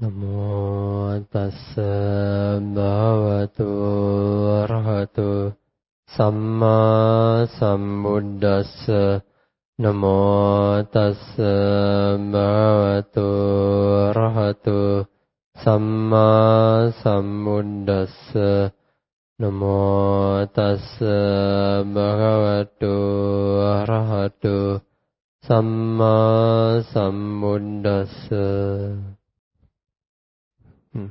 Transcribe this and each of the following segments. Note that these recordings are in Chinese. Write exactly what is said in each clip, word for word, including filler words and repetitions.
นะโมตัสสะภะคะวะโตอะระหะโตสัมมาสัมพุทธัสสะนะโมตัสสะภะคะวะโตอะระหะโตสัมมาสัมพุทธัสสะนะโมตัสสะภะคะวะโตอะระหะโตสัมมาสัมพุทธัสสะ嗯，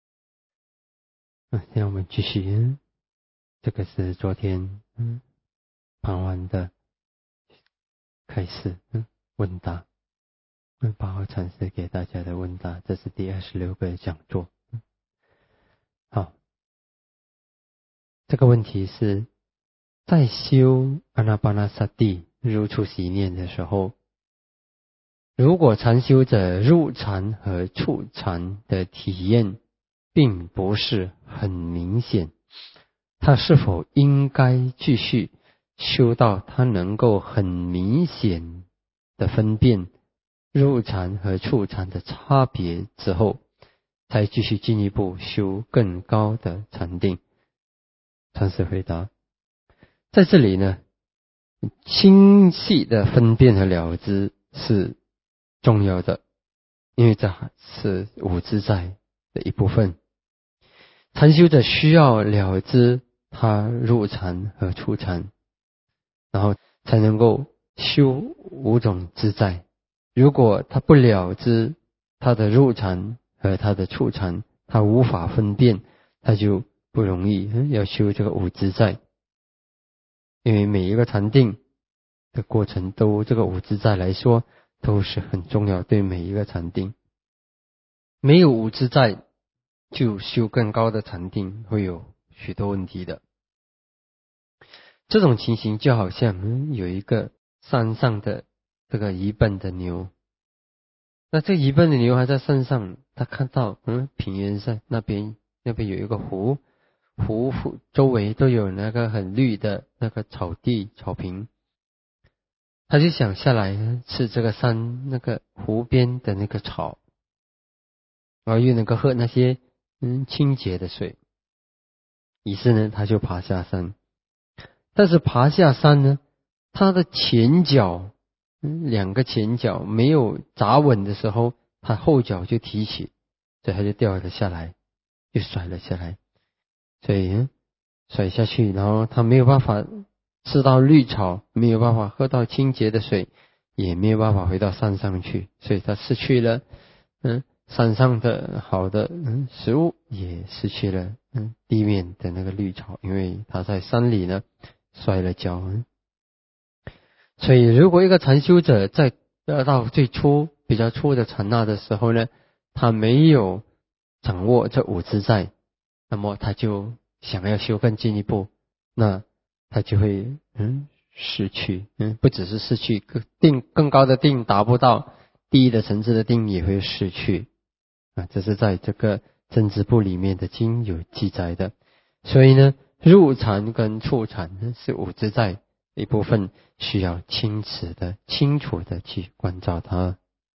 啊，现在我们继续，这个是昨天嗯傍晚的开始嗯问答，嗯八号禅师给大家的问答，这是第二十六个讲座。嗯、好，这个问题是在修阿那巴那萨蒂入处息念的时候，如果禅修者入禅和处禅的体验并不是很明显，他是否应该继续修到他能够很明显的分辨入禅和处禅的差别之后，才继续进一步修更高的禅定？禅师回答，在这里呢，清晰的分辨和了知是重要的，因为这是五自在的一部分。禅修者需要了知他入禅和出禅，然后才能够修五种自在。如果他不了知他的入禅和他的出禅，他无法分辨，他就不容易要修这个五自在。因为每一个禅定的过程都这个五自在来说都是很重要，对每一个禅定。没有五自在就修更高的禅定会有许多问题的。这种情形就好像、嗯、有一个山上的这个一笨的牛，那这一笨的牛还在山上，他看到嗯平原上那边那边有一个湖，湖周围都有那个很绿的那个草地草坪，他就想下来吃这个山那个湖边的那个草，然后又能够喝那些嗯清洁的水。于是呢他就爬下山，但是爬下山呢，他的前脚嗯两个前脚没有扎稳的时候，他后脚就提起，所以他就掉了下来，就摔了下来。所以、嗯、甩下去，然后他没有办法吃到绿草，没有办法喝到清洁的水，也没有办法回到山上去，所以他失去了嗯山上的好的嗯食物，也失去了嗯地面的那个绿草，因为他在山里呢摔了跤。嗯、所以如果一个禅修者在得到最初比较初的禅那的时候呢，他没有掌握这五自在，那么他就想要修更进一步，那他就会嗯失去，嗯不只是失去定更高的定达不到，低的层次的定也会失去啊，这是在这个真知部里面的经有记载的。所以呢，入禅跟处禅呢是五自在一部分，需要清楚的清楚的去关照它。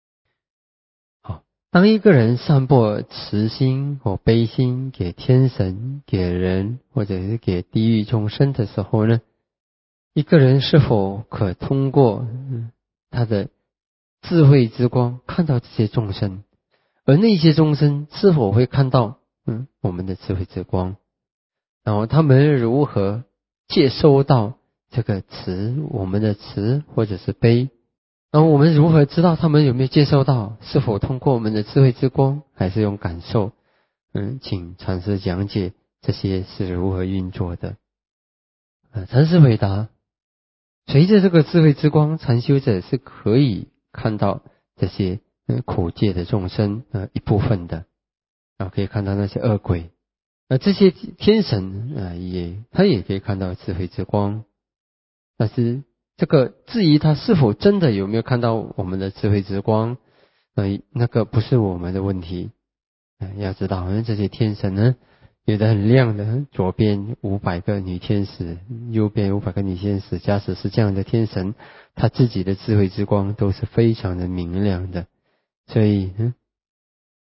当一个人散播慈心或悲心给天神、给人或者是给地狱众生的时候呢，一个人是否可通过、嗯、他的智慧之光看到这些众生，而那些众生是否会看到嗯我们的智慧之光，然后他们如何接收到这个慈，我们的慈或者是悲，然后我们如何知道他们有没有接受到？是否通过我们的智慧之光，还是用感受？嗯，请禅师讲解这些是如何运作的。呃，禅师回答：随着这个智慧之光，禅修者是可以看到这些嗯苦界的众生呃一部分的，然后可以看到那些恶鬼，而这些天神啊、呃、也他也可以看到智慧之光，但是这个质疑他是否真的有没有看到我们的智慧之光，呃，那个不是我们的问题。呃、要知道，这些天神呢，有的很亮的，左边五百个女天使，右边五百个女天使，假使是这样的天神，他自己的智慧之光都是非常的明亮的。所以，嗯，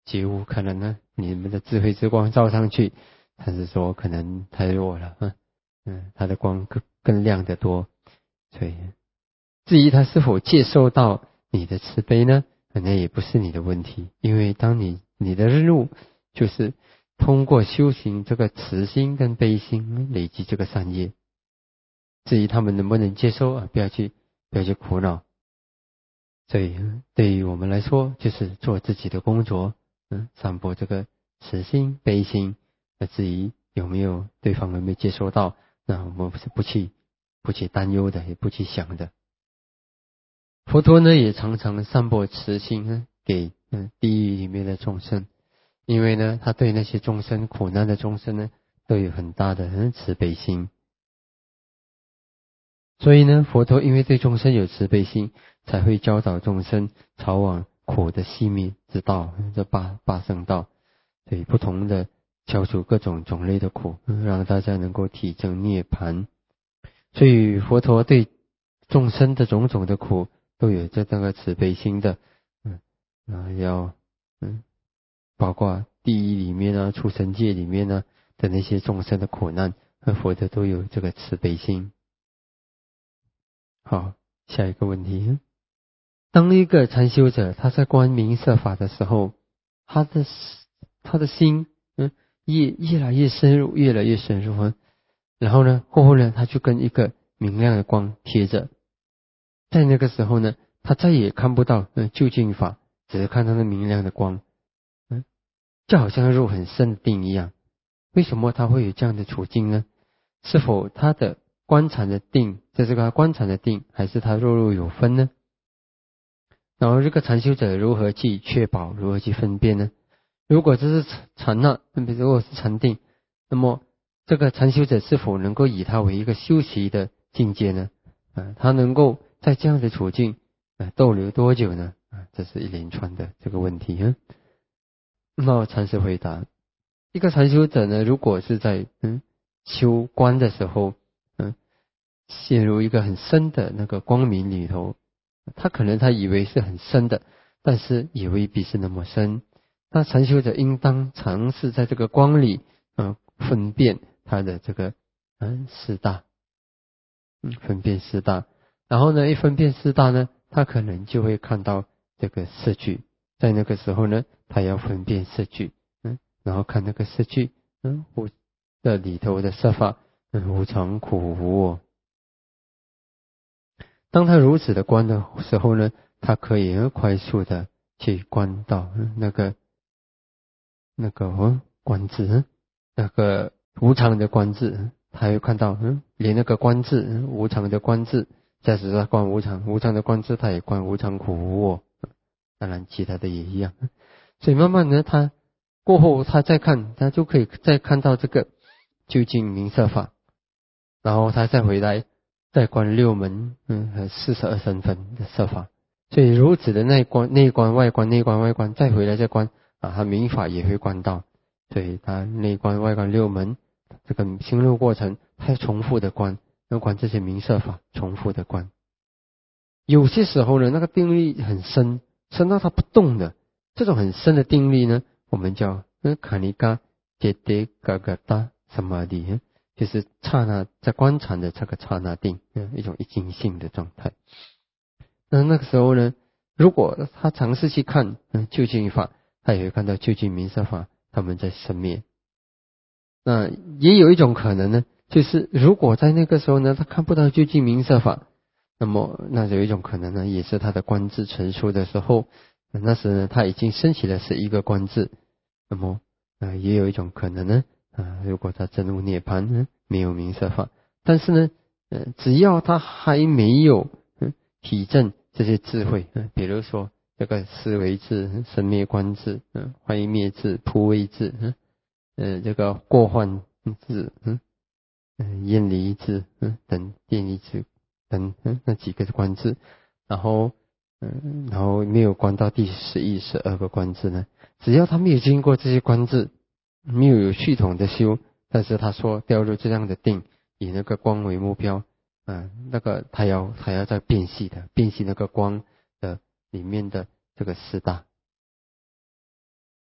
觉悟，可能呢你们的智慧之光照上去，但是说可能太弱了，嗯嗯，它的光更更亮得多。所以至于他是否接受到你的慈悲呢，那也不是你的问题，因为当你你的任务就是通过修行这个慈心跟悲心累积这个善业。至于他们能不能接受啊，不要去不要去苦恼。所以对于我们来说，就是做自己的工作，嗯，散播这个慈心悲心。那至于有没有对方有没有接收到，那我们是不去不去担忧的，也不去想的。佛陀呢也常常散播慈心呢给嗯地狱里面的众生，因为呢他对那些众生苦难的众生呢都有很大的嗯慈悲心。所以呢佛陀因为对众生有慈悲心，才会教导众生朝往苦的熄灭之道，这八八圣道，对不同的消除各种种类的苦，让大家能够体证涅槃。所以佛陀对众生的种种的苦都有这那个慈悲心的，嗯，啊要嗯，包括地狱里面啊、畜生界里面啊的那些众生的苦难，佛陀都有这个慈悲心。好，下一个问题，当一个禅修者他在观明色法的时候，他的他的心嗯越越来越深入，越来越深入啊，然后呢过后呢，他就跟一个明亮的光贴着。在那个时候呢，他再也看不到嗯究竟法，只是看到那明亮的光，嗯，就好像入很深的定一样。为什么他会有这样的处境呢？是否他的观禅的定，这是个观禅的定，还是他弱弱有分呢？然后这个禅修者如何去确保，如何去分辨呢？如果这是禅那，如果是禅定，那么这个禅修者是否能够以它为一个修习的境界呢？啊，他能够在这样的处境啊逗留多久呢？啊，这是一连串的这个问题啊。那禅师回答：一个禅修者呢，如果是在嗯修观的时候，嗯，陷入一个很深的那个光明里头，他可能他以为是很深的，但是也未必是那么深。那禅修者应当尝试在这个光里，嗯，分辨他的这个嗯四大。嗯，分辨四大，然后呢，一分辨四大呢，他可能就会看到这个色句，在那个时候呢，他要分辨色句，嗯，然后看那个色句，嗯，无的里头的色法，嗯，无常苦无我。当他如此的观的时候呢，他可以很快速的去观到那个那个哦观字，那个无常的观字。他会看到，嗯，连那个观字，嗯、无常的观字，假使他观无常，无常的观字，他也观无常苦无我，当然其他的也一样。所以慢慢的，他过后他再看，他就可以再看到这个究竟明色法，然后他再回来再观六门，嗯，和四十二身分的色法。所以如此的内观、内观、外观、内观、外观，再回来再观啊，他明法也会观到，所以他内观、外观六门。这个心路过程，他要重复的观，要观这些明色法，重复的观。有些时候呢，那个定力很深，深到他不动的，这种很深的定力呢，我们叫那卡尼嘎杰德嘎嘎达什么的，就是刹那在观禅的这个刹那定，一种一境性的状态。那那个时候呢，如果他尝试去看嗯究竟法，他也会看到究竟明色法他们在生灭。那也有一种可能呢，就是如果在那个时候呢，他看不到究竟明色法，那么那有一种可能呢，也是他的观智成熟的时候，那时呢他已经升起了是一个观智，那么啊、呃、也有一种可能呢啊、呃，如果他真入涅槃呢，没有明色法，但是呢，呃，只要他还没有嗯体证这些智慧，嗯、呃，比如说这个思维智、生灭观智、嗯、坏灭智、普位智，嗯。呃，这个过患智，嗯，嗯，厌离智，嗯，等电离智，等，嗯，那几个观智，然后，嗯，然后没有观到第十一、十二个观智呢，只要他没有经过这些观智，没有有系统的修，但是他说掉入这样的定，以那个光为目标，嗯，那个他要他要在辨析的，辨析那个光的里面的这个四大。嗯，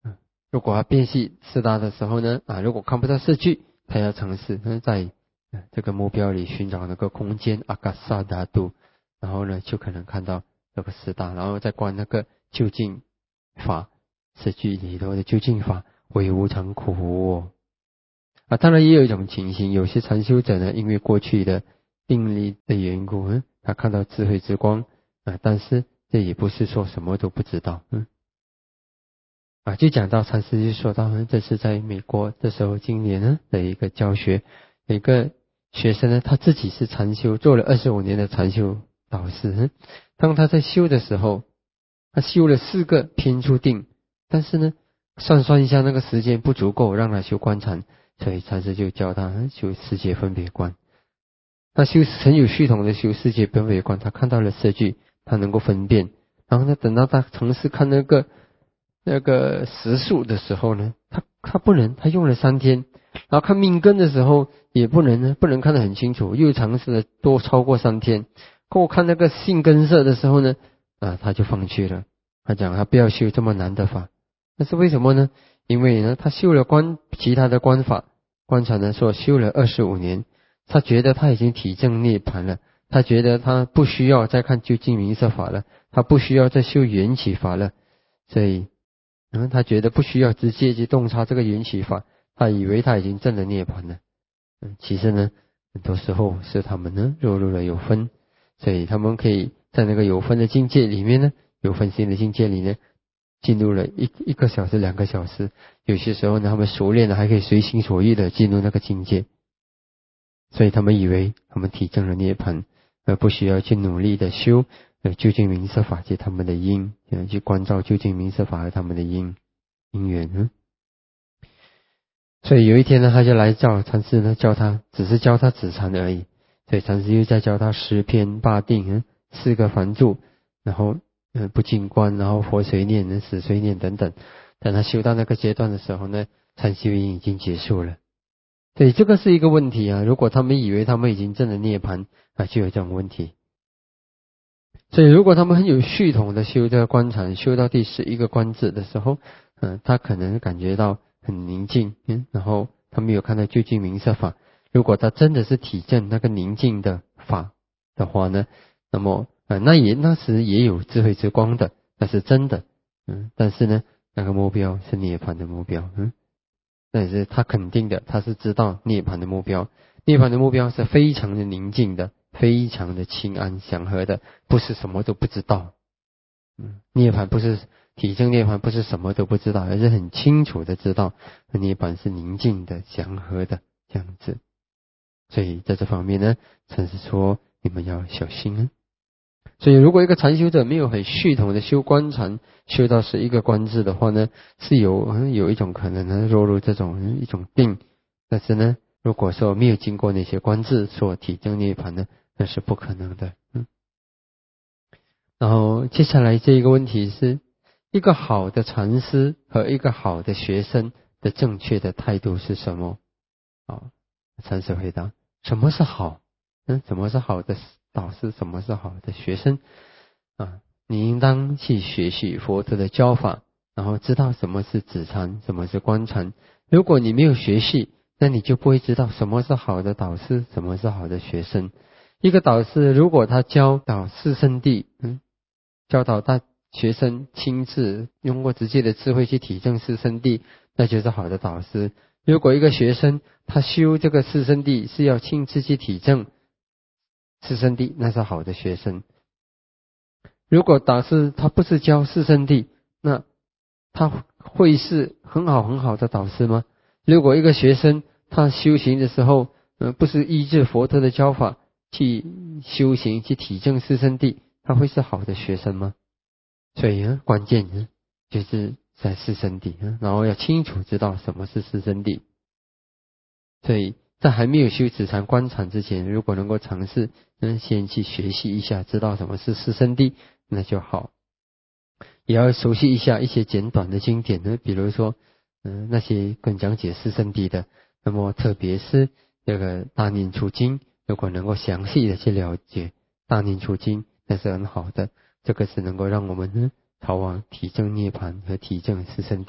如果他辨析四大的时候呢，啊，如果看不到四句，他要尝试在这个目标里寻找那个空间阿嘎萨达度，然后呢就可能看到这个四大，然后再观那个究竟法，四句里头的究竟法为无常苦哦。啊，当然也有一种情形，有些禅修者呢，因为过去的病力的缘故，嗯，他看到智慧之光啊，但是这也不是说什么都不知道，嗯，啊，就讲到禅师就说到，嗯，这是在美国的时候，今年呢的一个教学，有一个学生呢，他自己是禅修，做了二十五年的禅修导师，嗯，当他在修的时候，他修了四个偏处定，但是呢，算算一下那个时间不足够让他修观禅。所以禅师就教他修世界分别观，他修很有系统的修世界分别观，他看到了色句，他能够分辨，然后呢，等到他尝试看那个那个实数的时候呢，他他不能，他用了三天，然后看命根的时候也不能呢，不能看得很清楚，又尝试了多超过三天，过看那个性根色的时候呢，啊，他就放弃了，他讲他不要修这么难的法，那是为什么呢？因为呢，他修了观其他的观法，观察呢说修了二十五年，他觉得他已经体证涅槃了，他觉得他不需要再看究竟明色法了，他不需要再修缘起法了，所以，嗯，他觉得不需要直接去洞察这个缘起法，他以为他已经证了涅槃了，嗯，其实呢，很多时候是他们呢落入了有分，所以他们可以在那个有分的境界里面呢，有分心的境界里呢。进入了一一个小时、两个小时，有些时候呢，他们熟练的还可以随心所欲的进入那个境界，所以他们以为他们体证了涅槃，而不需要去努力的修呃究竟明色法及他们的因，去关照究竟明色法和他们的因因缘。嗯，所以有一天呢，他就来教禅师呢，教他只是教他止禅而已，所以禅师又在教他十篇八定，嗯，四个梵住，然后。呃，不净观，然后活随念、死随念等等。等他修到那个阶段的时候呢，禅修营已经结束了。所以这个是一个问题啊。如果他们以为他们已经证了涅槃啊，就有这种问题。所以如果他们很有系统的修这个观禅，修到第十一个观智的时候，嗯、呃，他可能感觉到很宁静，嗯，然后他没有看到究竟明色法。如果他真的是体证那个宁静的法的话呢，那么。啊，那也那时也有智慧之光的，那是真的，嗯，但是呢，那个目标是涅槃的目标，嗯，那也是他肯定的，他是知道涅槃的目标，涅槃的目标是非常的宁静的，非常的清安祥和的，不是什么都不知道，嗯，涅槃不是体证涅槃不是什么都不知道，而是很清楚的知道涅槃是宁静的、祥和的这样子，所以在这方面呢，禅师说你们要小心啊。所以如果一个禅修者没有很系统的修观禅，修到十一个观智的话呢，是有有一种可能呢落入这种一种病，但是呢，如果说没有经过那些观智所体证涅槃呢，那是不可能的。嗯，然后接下来这一个问题是，一个好的禅师和一个好的学生的正确的态度是什么？啊，禅师回答：什么是好？嗯，什么是好的导师？什么是好的学生？啊，你应当去学习佛陀的教法，然后知道什么是止禅，什么是观禅。如果你没有学习，那你就不会知道什么是好的导师，什么是好的学生。一个导师如果他教导四圣谛，嗯，教导大学生亲自用过直接的智慧去体证四圣谛，那就是好的导师。如果一个学生他修这个四圣谛是要亲自去体证四圣谛，那是好的学生。如果导师他不是教四圣谛，那他会是很好很好的导师吗？如果一个学生他修行的时候，呃，不是依据佛陀的教法去修行去体证四圣谛，他会是好的学生吗？所以呢，关键呢就是在四圣谛，然后要清楚知道什么是四圣谛。所以在还没有修止禅观禅之前，如果能够尝试嗯先去学习一下，知道什么是四圣谛，那就好。也要熟悉一下一些简短的经典呢，比如说嗯那些跟讲解四圣谛的，那么特别是这个大念处经，如果能够详细的去了解大念处经，那是很好的，这个是能够让我们呢逃往体证涅槃和体证四圣谛。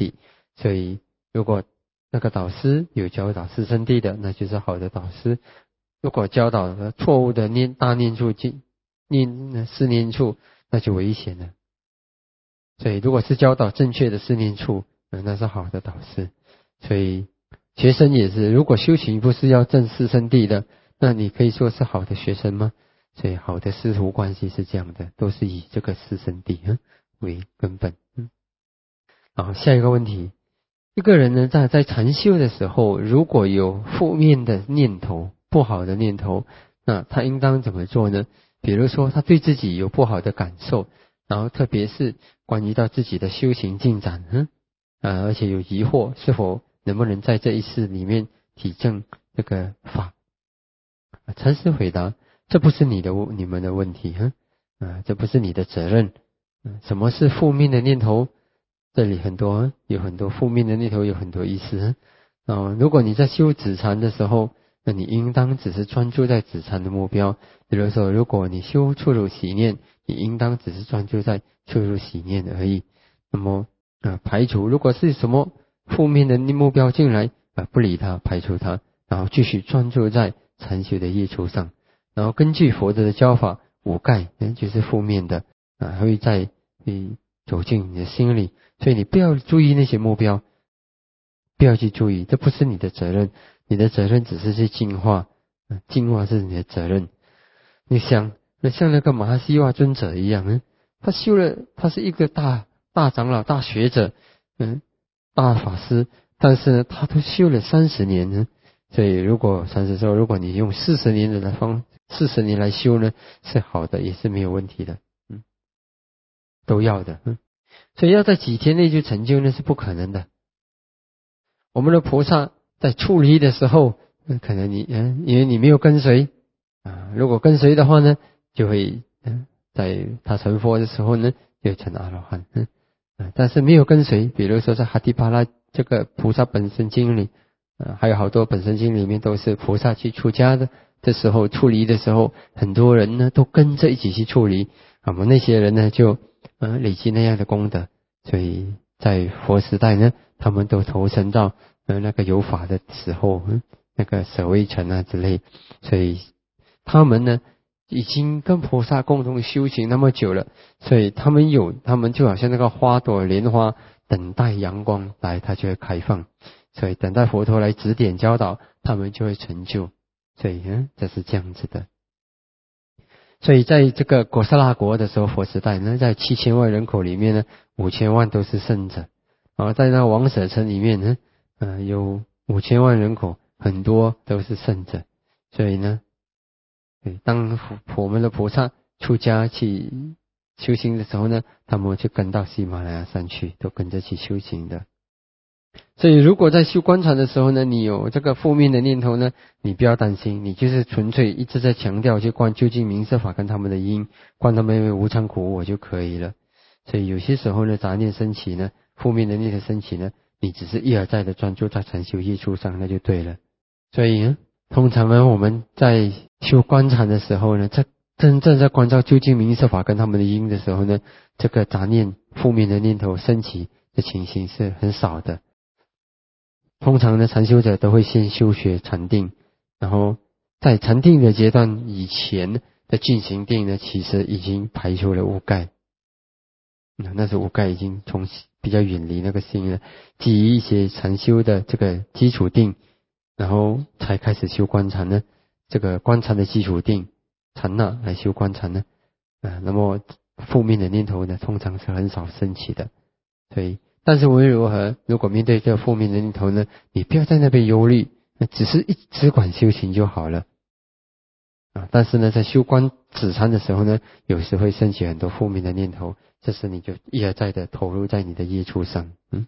所以如果那个导师有教导四圣谛的，那就是好的导师。如果教导了错误的念大念处境念四念处，那就危险了。所以如果是教导正确的四念处，那是好的导师。所以学生也是，如果修行不是要证四圣谛的，那你可以说是好的学生吗？所以好的师徒关系是这样的，都是以这个四圣谛、嗯、为根本。嗯，好，下一个问题，一个人呢在在禅修的时候，如果有负面的念头、不好的念头，那他应当怎么做呢？比如说他对自己有不好的感受，然后特别是关于到自己的修行进展，嗯啊，而且有疑惑，是否能不能在这一世里面体证这个法？禅师回答：这不是你的你们的问题，嗯啊，这不是你的责任。嗯，什么是负面的念头？这里很多有很多负面的念头，有很多意思。哦，如果你在修止禅的时候，那你应当只是专注在止禅的目标。比如说，如果你修触入喜念，你应当只是专注在触入喜念而已。那么啊、呃，排除如果是什么负面的目标进来，啊、呃，不理它，排除它，然后继续专注在禅修的业处上。然后根据佛的教法，五盖嗯就是负面的啊，会在你走进你的心里。所以你不要注意那些目标，不要去注意，这不是你的责任。你的责任只是去净化，净化是你的责任。你想，那像那个马哈希瓦尊者一样，嗯，他修了，他是一个大大长老、大学者，嗯，大法师，但是呢，他都修了三十年呢。所以，如果禅师说，如果你用四十年的来方，四十年来修呢，是好的，也是没有问题的，嗯，都要的，嗯。所以要在几天内就成就那是不可能的。我们的菩萨在处理的时候，可能你嗯，因为你没有跟随啊，如果跟随的话呢，就会嗯，在他成佛的时候呢，就成阿罗汉。嗯啊，但是没有跟随，比如说在哈迪巴拉这个菩萨本身经里，啊，还有好多本身经里面都是菩萨去出家的的时候处理的时候，很多人呢都跟着一起去处理，那么那些人呢就嗯、呃、累积那样的功德。所以在佛时代呢，他们都投身到呃那个有法的时候，嗯，那个舍卫城啊之类，所以他们呢已经跟菩萨共同修行那么久了，所以他们有他们就好像那个花朵莲花，等待阳光来，它就会开放，所以等待佛陀来指点教导，他们就会成就。所以嗯，这是这样子的。所以在这个果萨那国的时候，佛时代呢，在七千万人口里面呢，五千万都是圣者。而在那王舍城里面呢，呃，有五千万人口，很多都是圣者。所以呢，当我们的菩萨出家去修行的时候呢，他们就跟到喜马拉雅山去，都跟着去修行的。所以如果在修观禅的时候呢，你有这个负面的念头呢，你不要担心，你就是纯粹一直在强调去观究竟明色法跟他们的因，观他们无常苦我就可以了。所以有些时候呢，杂念升起呢，负面的念头升起呢，你只是一而再的专注在禅修业处上，那就对了。所以呢，通常呢，我们在修观禅的时候呢，在真正在关照究竟明色法跟他们的因的时候呢，这个杂念负面的念头升起的情形是很少的。通常呢，禅修者都会先修学禅定，然后在禅定的阶段以前的进行定呢，其实已经排除了污盖，那是污盖已经从比较远离那个心了，基于一些禅修的这个基础定，然后才开始修观禅呢。这个观禅的基础定禅那来修观禅呢，啊，那么负面的念头呢，通常是很少升起的，所以。但是无论如何，如果面对这个负面的念头呢，你不要在那边忧虑，只是一只管修行就好了啊。但是呢，在修观止禅的时候呢，有时会升起很多负面的念头，这时你就一而再的投入在你的业处上。嗯，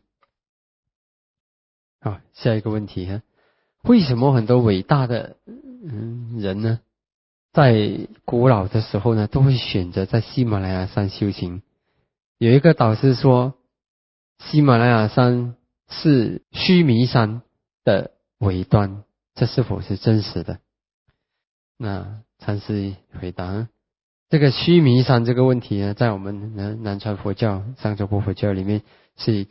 好，下一个问题哈，为什么很多伟大的嗯人呢，在古老的时候呢，都会选择在喜马拉雅山修行？有一个导师说，喜马拉雅山是须弥山的尾端，这是否是真实的？那禅师回答，这个须弥山这个问题呢，在我们南南传佛教、上座部佛教里面是一个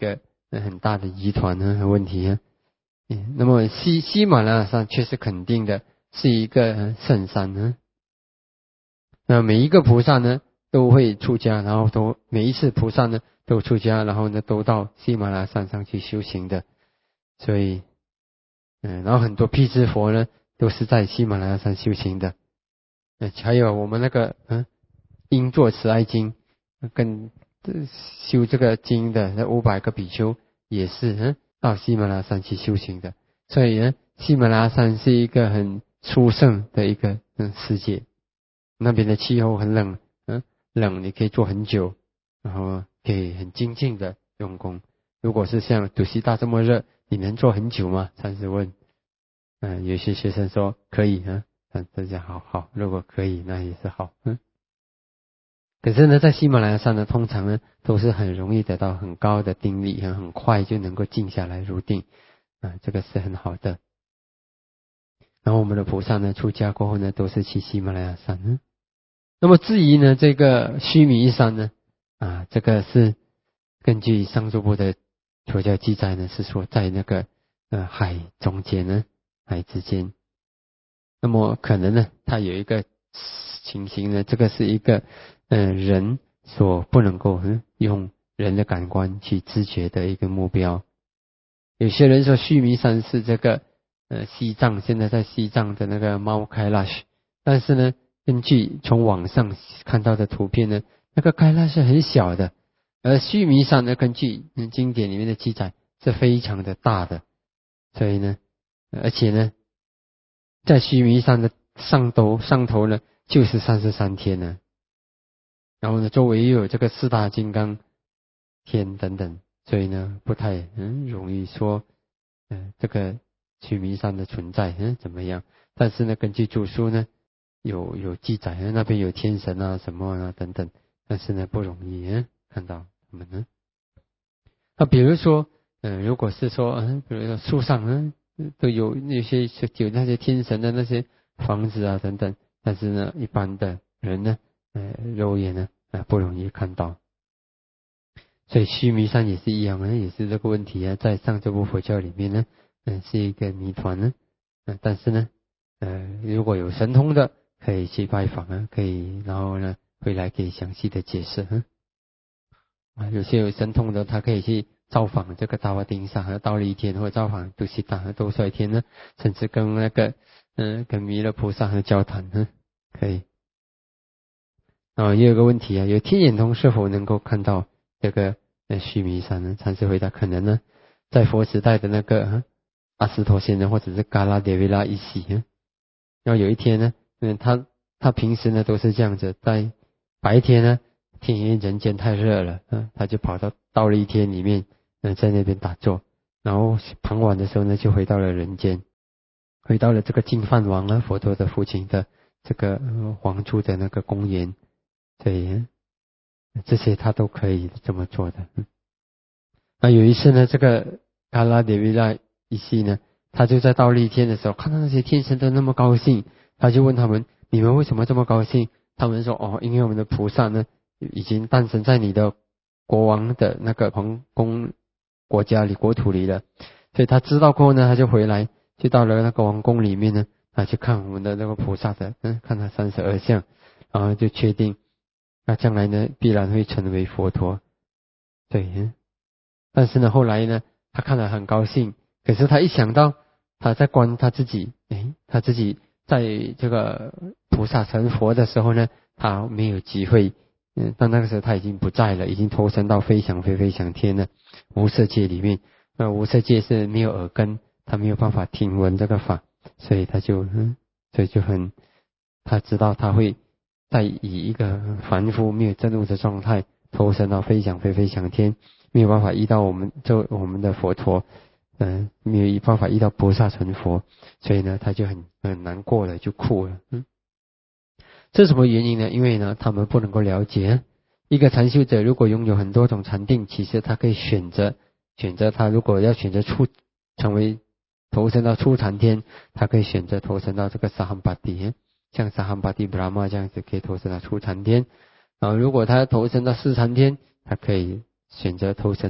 很大的疑团呢问题啊。那么西喜马拉雅山却是肯定的，是一个圣山呢。那每一个菩萨呢都会出家，然后都每一次菩萨呢都出家，然后呢都到喜马拉雅山上去修行的。所以，嗯，然后很多辟支佛呢都是在喜马拉雅山修行的。嗯，还有我们那个嗯应作慈爱经跟修这个经的那五百个比丘也是嗯到喜马拉雅山去修行的。所以呢，喜马拉雅山是一个很殊胜的一个嗯世界。那边的气候很冷，嗯，冷你可以坐很久，然后可以很精进的用功。如果是像杜西大这么热，你能坐很久吗？禅师问。嗯，有些学生说可以啊，嗯，大家好好，如果可以那也是好，嗯。可是呢，在喜马拉雅山呢，通常呢都是很容易得到很高的定力，很快就能够静下来入定，啊，这个是很好的。然后我们的菩萨呢，出家过后呢，都是去喜马拉雅山。嗯，那么至于呢，这个须弥山呢，啊，这个是根据上座部的佛教记载呢，是说在那个呃海中间呢，海之间。那么可能呢，它有一个情形呢，这个是一个呃人所不能够、嗯、用人的感官去知觉的一个目标。有些人说须弥山是这个呃西藏，现在在西藏的那个猫开拉什，但是呢，根据从网上看到的图片呢，那个开拉是很小的，而须弥山呢，根据经典里面的记载是非常的大的。所以呢，而且呢，在须弥山的上头上头呢，就是三十三天呢。然后呢，周围又有这个四大金刚天等等，所以呢，不太嗯容易说，呃，这个须弥山的存在嗯怎么样？但是呢，根据著书呢，有有记载，那边有天神啊什么啊等等，但是呢，不容易嗯看到他们呢。那比如说，嗯、呃，如果是说嗯，比如说树上嗯都有那些有那些天神的那些房子啊等等，但是呢，一般的人呢，呃，肉眼呢，呃，不容易看到。所以须弥山也是一样呢，也是这个问题啊，在上座部佛教里面呢，嗯、呃，是一个谜团呢。嗯、呃，但是呢，呃，如果有神通的，可以去拜访啊，可以，然后呢，回来可以详细的解释。嗯，啊，有些有神通的，他可以去造访这个达瓦丁萨和道利天，或者造访杜西达和兜率天呢，甚至跟那个嗯、呃，跟弥勒菩萨和交谈呢，可以。啊，也有个问题啊，有天眼通是否能够看到这个呃须弥山呢？禅师回答：可能呢，在佛时代的那个、啊、阿斯陀仙人或者是嘎拉迭维拉一起，嗯，然后有一天呢，嗯，他他平时呢都是这样子，在白天呢，天因人间太热了，嗯，他就跑到到了一天里面，嗯，在那边打坐，然后傍晚的时候呢，就回到了人间，回到了这个净饭王啊，佛陀的父亲的这个、呃、皇住的那个公园。对，这些他都可以这么做的。嗯，那有一次呢，这个嘎拉迭维拉一系呢，他就在倒立天的时候，看到那些天神都那么高兴，他就问他们：你们为什么这么高兴？他们说：哦，因为我们的菩萨呢，已经诞生在你的国王的那个皇宫国家里国土里了。所以他知道过后呢，他就回来，就到了那个王宫里面呢，他去看我们的那个菩萨的，嗯，看他三十二相，然后就确定。那将来呢，必然会成为佛陀。对，但是呢，后来呢，他看了很高兴，可是他一想到他在观他自己，哎，他自己在这个菩萨成佛的时候呢，他没有机会，嗯，但那个时候他已经不在了，已经投身到飞翔飞飞翔天了，无色界里面。那无色界是没有耳根，他没有办法听闻这个法，所以他就，嗯，所以就很，他知道他会。在以一个凡夫没有证悟的状态投身到飞翔飞飞翔天，没有办法遇到我们就我们的佛陀，嗯、呃，没有办法遇到菩萨成佛，所以呢，他就很很难过了，就哭了。嗯，这是什么原因呢？因为呢，他们不能够了解，一个禅修者如果拥有很多种禅定，其实他可以选择选择他如果要选择出成为投身到初禅天，他可以选择投身到这个萨罕巴蒂。像萨罕巴蒂布拉玛这样子可以投身到初禅天，啊，如果他投身到四禅天，他可以选择投身到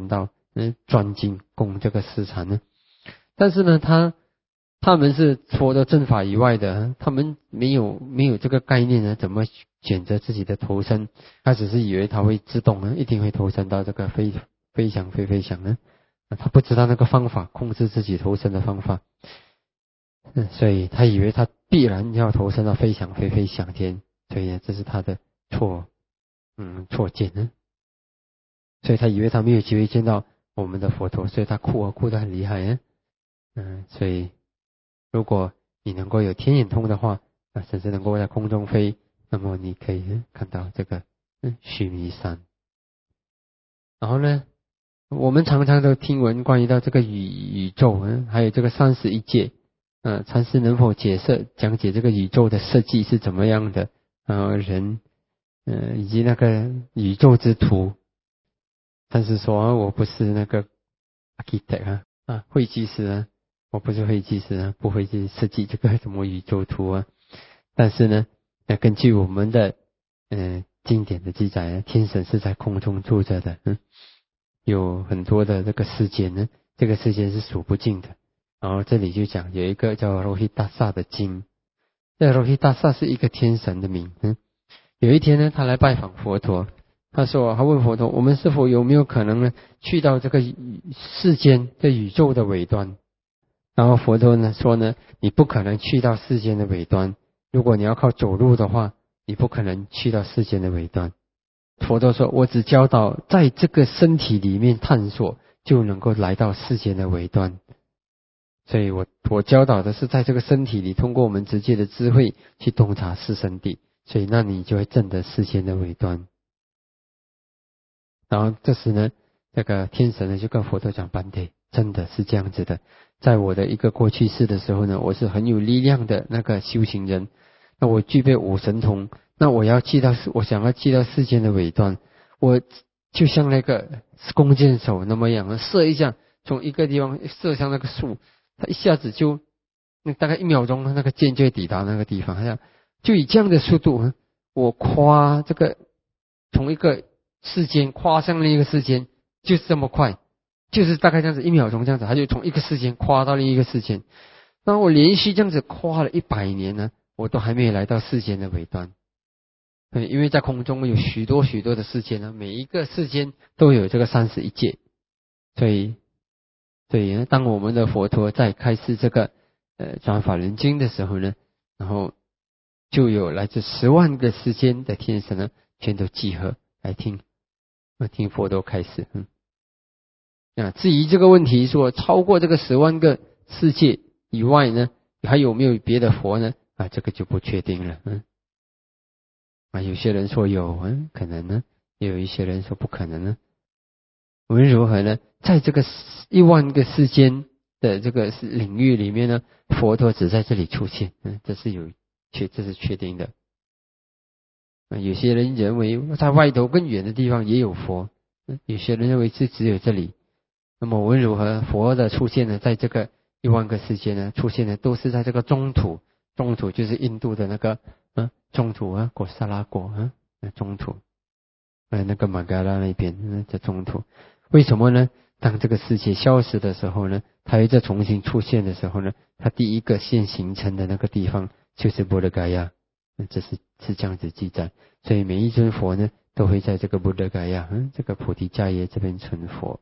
嗯专精供这个施禅呢。但是呢，他他们是佛的正法以外的，他们没有没有这个概念呢，怎么选择自己的投生？他只是以为他会自动呢，一定会投生到这个飞飞翔飞飞翔呢，他不知道那个方法，控制自己投生的方法。嗯，所以他以为他必然要投身到飞翔飞飞翔天，所以呢，这是他的错，嗯，错见呢。所以他以为他没有机会见到我们的佛陀，所以他哭啊哭得很厉害啊。嗯，所以如果你能够有天眼通的话，啊，甚至能够在空中飞，那么你可以看到这个嗯须弥山。然后呢，我们常常都听闻关于到这个宇宇宙，嗯，还有这个三十一界。呃，禅师能否解释讲解这个宇宙的设计是怎么样的？呃，人，呃，以及那个宇宙之图。禅师说、啊、我不是那个 architect 啊，啊，会计师啊，我不是会计师啊，不会去设计这个什么宇宙图啊。但是呢，呃，根据我们的呃经典的记载啊，天神是在空中住着的，嗯，有很多的这个世界呢，这个世界是数不尽的。然后这里就讲有一个叫罗希达萨的经，这罗希达萨是一个天神的名。嗯，有一天呢，他来拜访佛陀，他说，他问佛陀，我们是否有没有可能呢，去到这个世间的宇宙的尾端？然后佛陀呢说呢，你不可能去到世间的尾端，如果你要靠走路的话，你不可能去到世间的尾端。佛陀说，我只教导在这个身体里面探索，就能够来到世间的尾端。所以我我教导的是在这个身体里，通过我们直接的智慧去洞察四圣谛，所以那你就会证得世间的尾端。然后这时呢，这个天神呢就跟佛陀讲，班得真的是这样子的，在我的一个过去世的时候呢，我是很有力量的那个修行人，那我具备五神通，那我要去到我想要去到世间的尾端，我就像那个弓箭手那么样射一下，从一个地方射向那个树，他一下子就那大概一秒钟，那个箭就会抵达那个地方。好像就以这样的速度，我跨这个从一个世间跨向另一个世间，就是这么快，就是大概这样子一秒钟这样子，他就从一个世间跨到另一个世间。那我连续这样子跨了一百年呢，我都还没有来到世间的尾端。对，因为在空中有许多许多的世间呢，每一个世间都有这个三十一界，所以。对，当我们的佛陀在开示这个呃转法轮经的时候呢，然后就有来自十万个世间的天神呢，全都集合来听，听佛陀开示。嗯，啊，至于这个问题说超过这个十万个世界以外呢，还有没有别的佛呢？啊，这个就不确定了。嗯，啊，有些人说有，嗯，可能呢；也有一些人说不可能呢。我们如何呢？在这个一万个世间的这个领域里面呢，佛陀只在这里出现，嗯，这是有确，这是确定的。有些人认为在外头更远的地方也有佛，有些人认为是只有这里。那么我们如何佛的出现呢？在这个一万个世界呢，出现的都是在这个中土，中土就是印度的那个嗯中土啊，果萨拉国啊，中土，呃那个马嘎拉那边嗯在中土。为什么呢？当这个世界消失的时候呢，它又再重新出现的时候呢，它第一个先形成的那个地方就是波罗嘎亚，这是是这样子记载。所以每一尊佛呢，都会在这个波罗嘎亚，嗯，这个菩提迦耶这边成佛。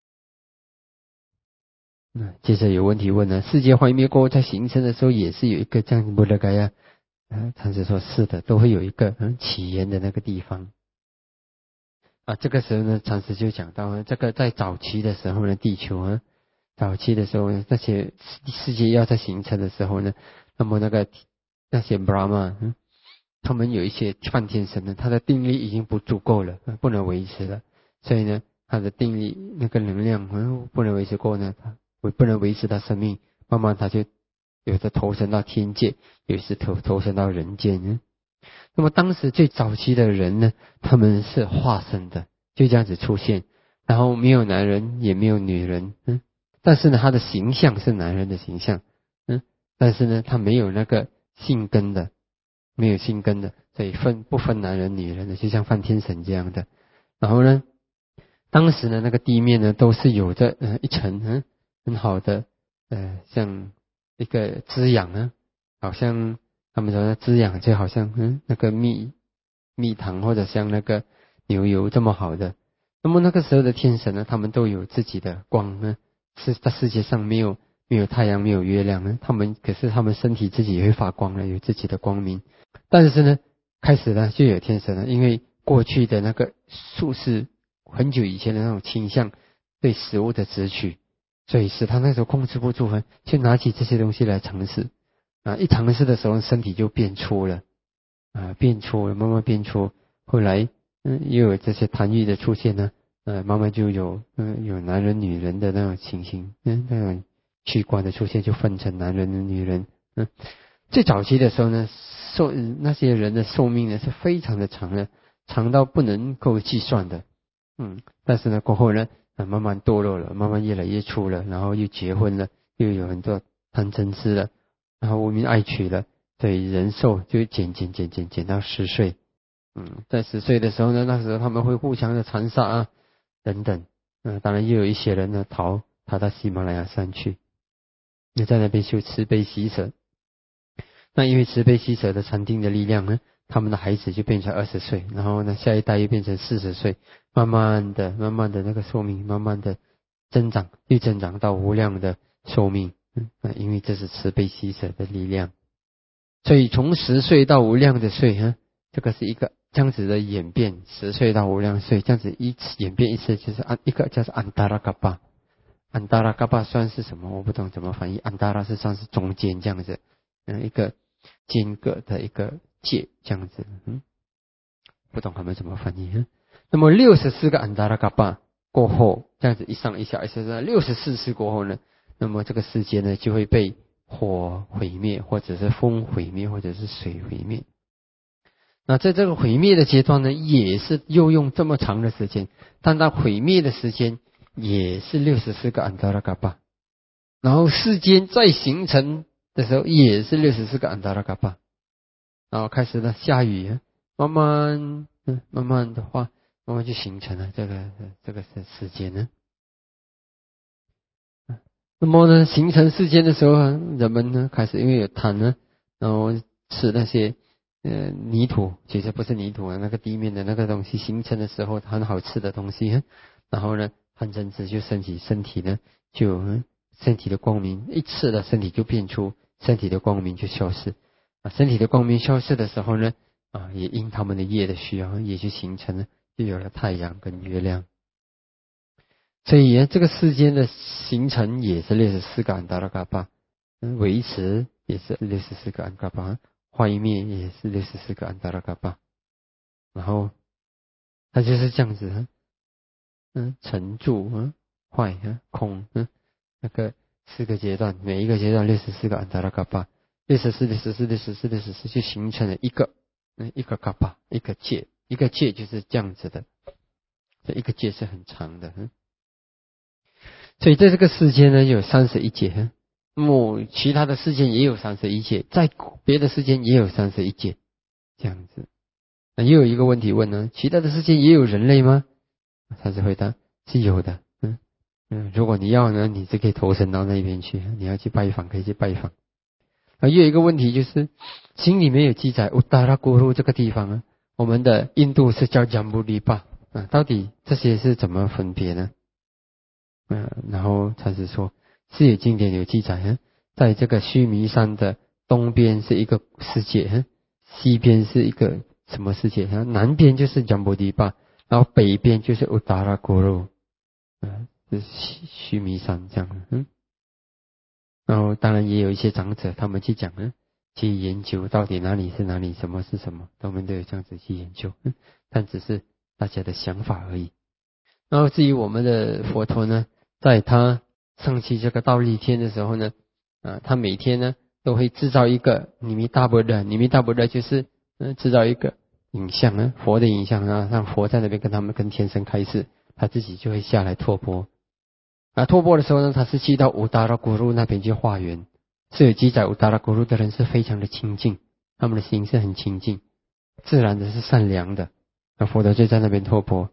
那接着有问题问呢，世界毁灭过后在形成的时候，也是有一个这样的波罗嘎亚？啊，禅师说是的，都会有一个嗯起源的那个地方。啊，这个时候呢，禅师就讲到，这个在早期的时候呢，地球啊，早期的时候呢，那些世界要在形成的时候呢，那么那个那些 Brahma，嗯，他们有一些梵天神呢，他的定力已经不足够了，不能维持了，所以呢，他的定力那个能量嗯不能维持过呢，他不能维持他生命，慢慢他就有的投身到天界，有时投投身到人间。嗯，那么当时最早期的人呢，他们是化身的，就这样子出现，然后没有男人也没有女人，嗯，但是呢，他的形象是男人的形象，嗯，但是呢，他没有那个性根的，没有性根的，所以分不分男人女人的，就像梵天神这样的。然后呢， 当时呢，那个地面呢都是有着呃一层嗯很好的呃像一个滋养啊，好像他们说的滋养就好像嗯那个蜜蜜糖或者像那个牛油这么好的。那么那个时候的天神呢，他们都有自己的光呢，是在世界上没有没有太阳没有月亮呢，他们可是他们身体自己也会发光了，有自己的光明。但是呢，开始呢就有天神了，因为过去的那个术士很久以前的那种倾向对食物的执取，所以使他那时候控制不住，就拿起这些东西来尝试啊，一尝试的时候身体就变粗了啊，变粗了，慢慢变粗，后来嗯又有这些贪欲的出现呢，呃慢慢就有嗯有男人女人的那种情形，嗯那种器官的出现就分成男人和女人。嗯，最早期的时候呢，寿那些人的寿命呢是非常的长的，长到不能够计算的。嗯，但是呢过后呢，啊慢慢堕落了，慢慢越来越粗了，然后又结婚了，又有很多贪嗔痴了，然后无名爱取了，对人寿就减减减减减到十岁。嗯，在十岁的时候呢，那时候他们会互相的残杀啊等等。嗯、呃，当然又有一些人呢逃逃到喜马拉雅山去，也在那边修慈悲喜舍。那因为慈悲喜舍的禅定的力量呢，他们的孩子就变成二十岁，然后呢下一代又变成四十岁，慢慢的慢慢的那个寿命慢慢的增长，又增长到无量的寿命。嗯，因为这是慈悲喜舍的力量，所以从十岁到无量的岁哈，这个是一个这样子的演变，十岁到无量岁这样子一次演变一次，就是安一个叫做安达拉嘎巴。安达拉嘎巴算是什么？我不懂怎么翻译。安达拉是算是中间这样子，嗯，一个间隔的一个界这样子，嗯，不懂他们怎么翻译。嗯，那么六十四个安达拉嘎巴过后，这样子一上一下一下下，六十四次过后呢，那么这个世界呢就会被火毁灭，或者是风毁灭，或者是水毁灭。那在这个毁灭的阶段呢，也是又用这么长的时间，但它毁灭的时间也是六十四个安达拉嘎巴，然后世间再形成的时候也是六十四个安达拉嘎巴，然后开始呢下雨，慢慢嗯慢慢的话，慢慢就形成了这个这个是时间呢。那么呢，形成世间的时候啊，人们呢开始因为有贪呢，然后吃那些呃泥土，其实不是泥土啊，那个地面的那个东西形成的时候很好吃的东西，然后呢贪嗔痴就身体身体呢就、嗯、身体的光明一吃了，身体就变出，身体的光明就消失啊，身体的光明消失的时候呢啊，也因他们的业的需要，也就形成了就有了太阳跟月亮。所以这个世间的形成也是六十四个安达拉嘎巴，维持也是六十四个安达拉嘎巴，坏灭也是六十四个安达拉嘎巴，然后它就是这样子，嗯，成住嗯，坏嗯，空嗯，那个四个阶段，每一个阶段六十四个安达拉嘎巴，六十四六十四六十四六十四就形成了一个嗯一个嘎巴，一个界，一个界就是这样子的，这一个界是很长的，嗯。所以在这个世间呢，有三十一界，那么其他的世间也有三十一界，在别的世间也有三十一界，这样子。那又有一个问题问呢，其他的世界也有人类吗？他是回答是有的，嗯嗯，如果你要呢，你就可以投身到那边去，你要去拜访可以去拜访。啊，又有一个问题就是，经里面有记载乌达拉古鲁这个地方啊，我们的印度是叫jambu利巴啊，到底这些是怎么分别呢？嗯，然后他是说，是有经典有记载，在这个须弥山的东边是一个世界，西边是一个什么世界？南边就是jambu利巴，然后北边就是乌达拉古鲁，嗯，是须须弥山这样，嗯。然后当然也有一些长者，他们去讲呢，去研究到底哪里是哪里，什么是什么，他们都有这样子去研究，嗯，但只是大家的想法而已。然后至于我们的佛陀呢，在他上去这个倒立天的时候呢，啊，他每天呢都会制造一个尼弥大波的，尼弥大波的就是嗯制造一个影像呢，佛的影像啊，让佛在那边跟他们跟天神开示，他自己就会下来托钵。啊，托钵的时候呢，他是去到乌达拉古鲁那边去化缘，是有记载乌达拉古鲁的人是非常的清净，他们的心是很清净，自然的是善良的。那佛陀就在那边托钵，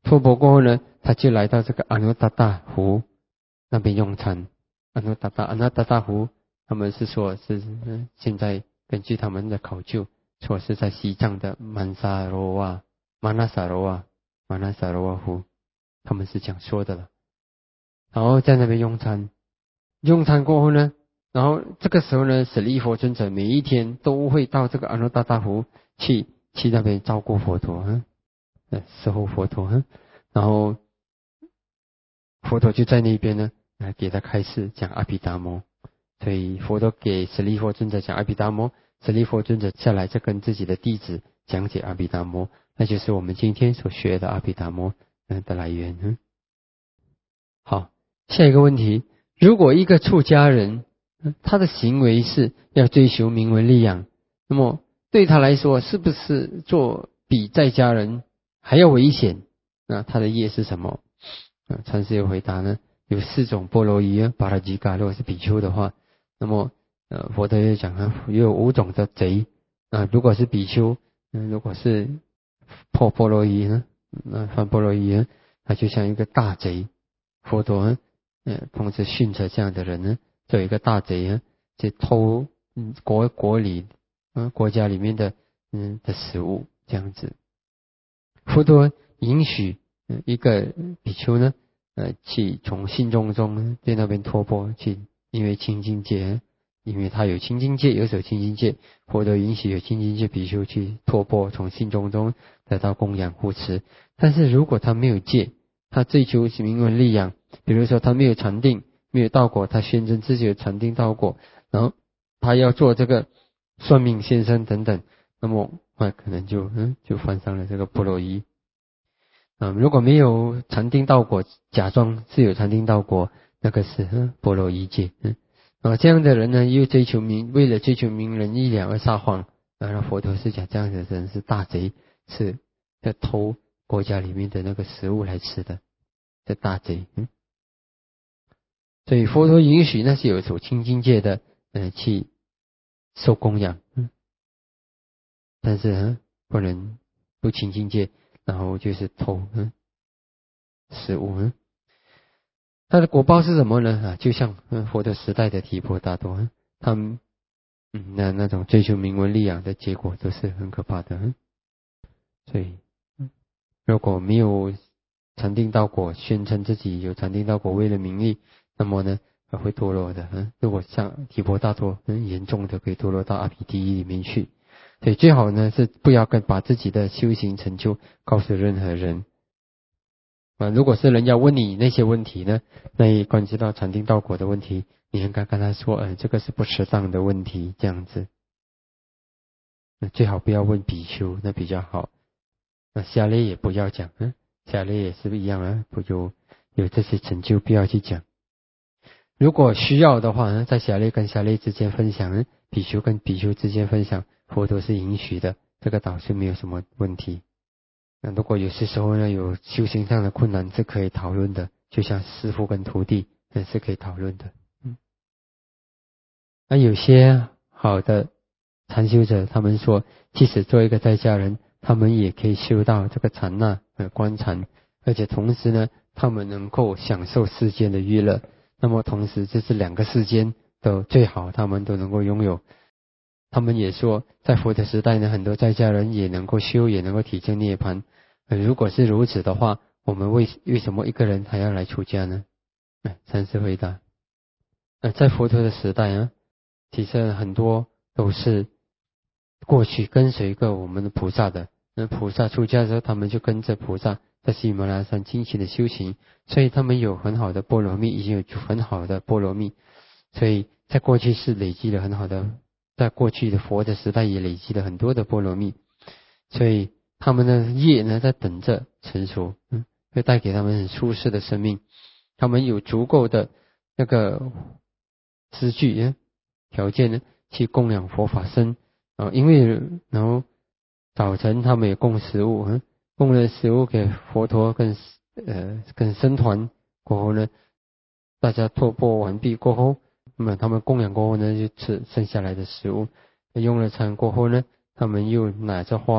托钵过后呢，他就来到这个阿耨达达湖那边用餐。阿耨达达阿耨达达湖，他们是说是现在根据他们的考究，说是在西藏的曼萨罗瓦、玛纳萨罗瓦、玛纳萨罗瓦湖，他们是这样说的了。然后在那边用餐，用餐过后呢，然后这个时候呢，舍利弗尊者每一天都会到这个阿耨达达湖去去那边照顾佛陀，嗯，呃，伺候佛陀，嗯，然后佛陀就在那边呢，来给他开示讲阿毗达摩。所以佛陀给舍利弗尊者讲阿毗达摩，舍利弗尊者下来再跟自己的弟子讲解阿毗达摩，那就是我们今天所学的阿毗达摩的来源。嗯，好，下一个问题，如果一个出家人他的行为是要追求名闻利养，那么对他来说是不是做比在家人还要危险？那他的业是什么？啊，禅师有回答呢，有四种波罗夷，巴拉吉嘎，如果是比丘的话，那么呃佛陀也讲啊，也有五种的贼啊，如果是比丘，嗯，如果是破波罗夷呢，那犯波罗夷呢，他就像一个大贼。佛陀呢，呃，同时训斥这样的人呢，就有一个大贼呢，去偷嗯国国里嗯国家里面的嗯的食物这样子。佛陀允许嗯一个比丘呢，呃，去从信众中对那边托钵去，因为清净戒，因为他有清净戒，有守清净戒，佛陀允许有清净戒比丘去托钵，从信众中得到供养护持。但是如果他没有戒，他追求名闻利养，比如说他没有禅定，没有道果，他宣称自己有禅定道果，然后他要做这个算命先生等等，那么那可能就嗯就犯上了这个波罗夷。嗯，如果没有禅定道果，假装是有禅定道果，那个是嗯波罗夷戒。嗯，啊，这样的人呢，又追求名，为了追求名人利养而撒谎。然后佛陀是讲这样的人是大贼，是在偷国家里面的那个食物来吃的，的大贼。嗯，所以佛陀允许那些有守清净戒的，呃，去受供养。嗯，但是嗯不能不清净戒，然后就是偷嗯食物。嗯，他的果报是什么呢？啊，就像嗯佛陀时代的提婆达多，嗯他们嗯那那种追求名闻利养的结果都是很可怕的。嗯，所以嗯如果没有禅定道果，宣称自己有禅定道果，为了名利，那么呢会堕落的。嗯，如果像提婆达多很严重的，可以堕落到阿毗地狱里面去。所以最好呢是不要跟把自己的修行成就告诉任何人。啊，如果是人家问你那些问题呢，那也关系到禅定道果的问题，你应该跟他说，呃，这个是不适当的问题，这样子。那最好不要问比丘，那比较好。那下列也不要讲，嗯，下列也是一样啊，不有有这些成就不要去讲。如果需要的话呢，在下列跟下列之间分享，比丘跟比丘之间分享，佛陀是允许的，这个倒是没有什么问题。那如果有些时候呢，有修行上的困难是可以讨论的，就像师父跟徒弟也是可以讨论的。嗯，那有些好的禅修者，他们说，即使做一个在家人，他们也可以修到这个禅那呃观禅，而且同时呢，他们能够享受世间的娱乐。那么同时，这是两个世间都最好，他们都能够拥有。他们也说，在佛的时代呢，很多在家人也能够修，也能够体证涅槃。呃，如果是如此的话，我们为为什么一个人还要来出家呢？呃，禅师回答：呃，在佛陀的时代啊，其实很多都是过去跟随过我们的菩萨的。那菩萨出家的时候，他们就跟着菩萨在喜马拉雅山精勤的修行，所以他们有很好的波罗蜜，已经有很好的波罗蜜，所以在过去是累积了很好的。在过去的佛的时代也累积了很多的波罗蜜，所以他们的业呢在等着成熟，嗯，会带给他们很舒适的生命。他们有足够的那个资具、嗯、条件呢去供养佛法僧啊，因为然后早晨他们也供食物，嗯，供了食物给佛陀跟呃跟僧团过后呢，大家托钵完毕过后。那么他们供养过后呢，就吃剩下来的食物。用了餐过后呢，他们又拿着花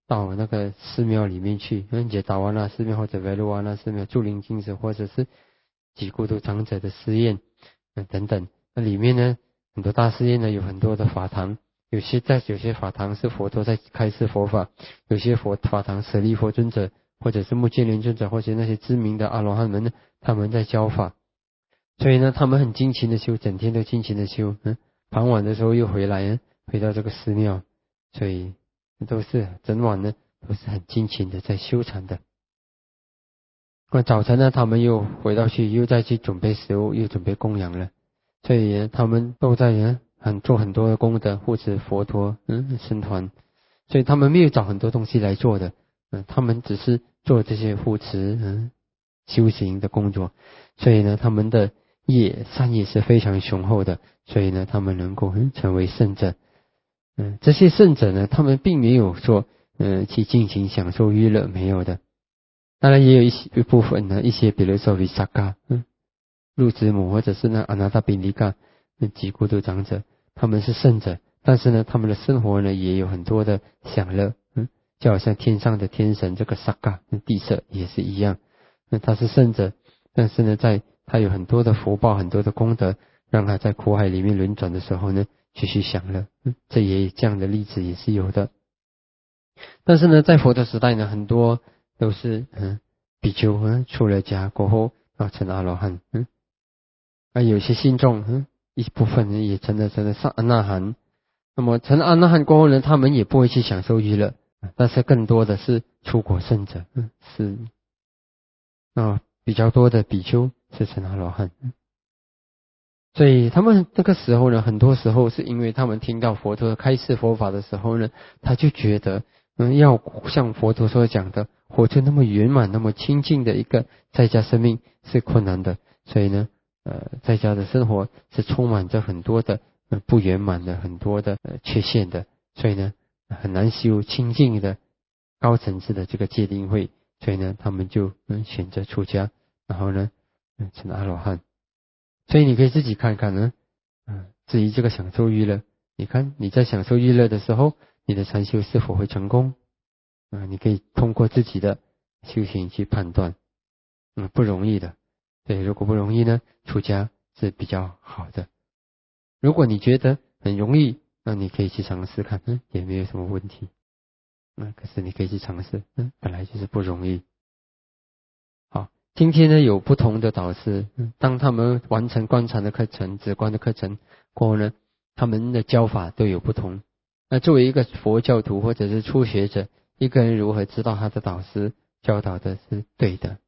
到那个寺庙里面去，嗯，解达瓦那寺庙或者维卢瓦那寺庙、住林净寺或者是几孤独长者的寺院，嗯等等。那里面呢，很多大寺院呢有很多的法堂，有些在有些法堂是佛陀在开示佛法，有些佛法堂舍利佛尊者或者是目犍连尊者或者那些知名的阿罗汉们呢，他们在教法。所以呢，他们很精勤的修，整天都精勤的修，嗯，傍晚的时候又回来，回到这个寺庙，所以都是整晚呢都是很精勤的在修禅的。那早晨呢，他们又回到去，又再去准备食物，又准备供养了。所以他们都在呢很做很多的功德，护持佛陀，嗯，僧团。所以他们没有找很多东西来做的，嗯，他们只是做这些护持，嗯，修行的工作。所以呢，他们的业善业是非常雄厚的，所以呢，他们能够、嗯、成为圣者。嗯，这些圣者呢，他们并没有说，嗯，去尽情享受娱乐，没有的。当然也有一些一部分呢，一些比如说维萨嘎，嗯，路子母或者是呢阿那达比尼嘎，那几孤独长者，他们是圣者，但是呢，他们的生活呢也有很多的享乐，嗯，就好像天上的天神这个萨嘎，地色也是一样，那他是圣者，但是呢，在他有很多的福报，很多的功德，让他在苦海里面轮转的时候呢，继续享乐，嗯，这也这样的例子也是有的。但是呢，在佛的时代呢，很多都是嗯比丘嗯出了家过后啊成阿罗汉，嗯，啊有些信众嗯一部分人也成了成了上阿那含。那么成了阿那含过后呢，他们也不会去享受娱乐，但是更多的是出果圣者，嗯是啊比较多的比丘是成阿罗汉。嗯所以他们那个时候呢，很多时候是因为他们听到佛陀开示佛法的时候呢，他就觉得，嗯，要像佛陀所讲的，活出那么圆满、那么清净的一个在家生命是困难的。所以呢，呃，在家的生活是充满着很多的、呃、不圆满的、很多的、呃、缺陷的。所以呢，很难修清净的高层次的这个戒定慧。所以呢，他们就嗯选择出家，然后呢，嗯成阿罗汉。所以你可以自己看看呢，嗯，至于这个享受娱乐，你看你在享受娱乐的时候，你的禅修是否会成功？啊、嗯，你可以通过自己的修行去判断，嗯，不容易的。对，如果不容易呢，出家是比较好的。如果你觉得很容易，那你可以去尝试看，嗯，也没有什么问题。嗯，可是你可以去尝试，嗯，本来就是不容易。好。今天呢，有不同的导师，当他们完成观禅的课程、止观的课程过后呢，他们的教法都有不同。那作为一个佛教徒或者是初学者，一个人如何知道他的导师教导的是对的？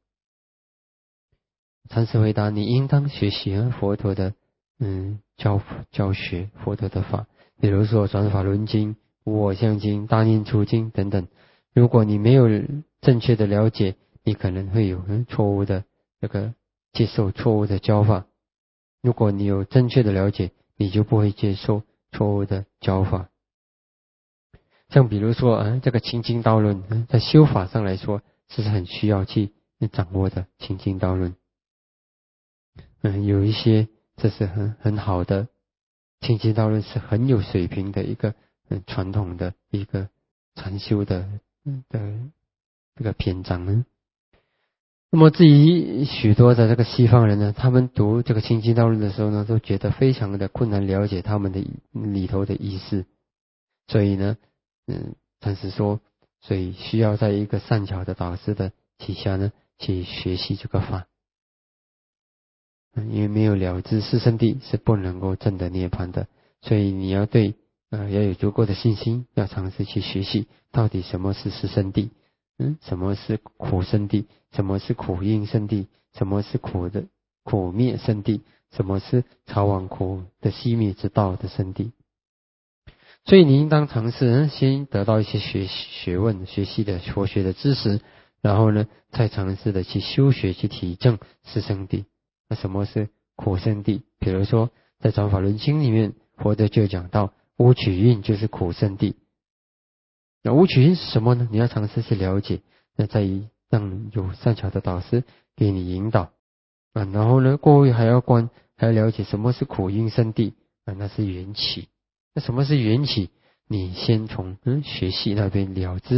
禅师回答：你应当学习佛陀的嗯教教学，佛陀的法，比如说转法轮经、无我相经、大念处经等等。如果你没有正确的了解，你可能会有错误的这个接受错误的教法。如果你有正确的了解，你就不会接受错误的教法。像比如说啊，这个清净道论，在修法上来说，是很需要去掌握的清净道论。嗯，有一些这是很很好的清净道论，是很有水平的一个嗯传统的一个禅修的嗯的这个篇章呢。那么至于许多的这个西方人呢，他们读这个清净道论的时候呢，都觉得非常的困难了解他们的里头的意思，所以呢，嗯，禅师说，所以需要在一个善巧的导师的旗下呢，去学习这个法，嗯，因为没有了知四圣谛是不能够证得涅槃的，所以你要对呃要有足够的信心，要尝试去学习到底什么是四圣谛。嗯，什么是苦圣谛？什么是苦因圣谛？什么是苦的苦灭圣谛？什么是超往苦的熄灭之道的圣谛？所以你应当尝试先得到一些学学问、学习的佛学的知识，然后呢，再尝试的去修学、去体证四圣谛。那什么是苦圣谛？比如说，在《转法轮经》里面，佛陀就讲到无取运就是苦圣谛。那无取因是什么呢？你要尝试去了解，那在于让有善巧的导师给你引导啊，然后呢，过后还要观，还要了解什么是苦因圣谛啊，那是缘起。那什么是缘起？你先从嗯学习那边了知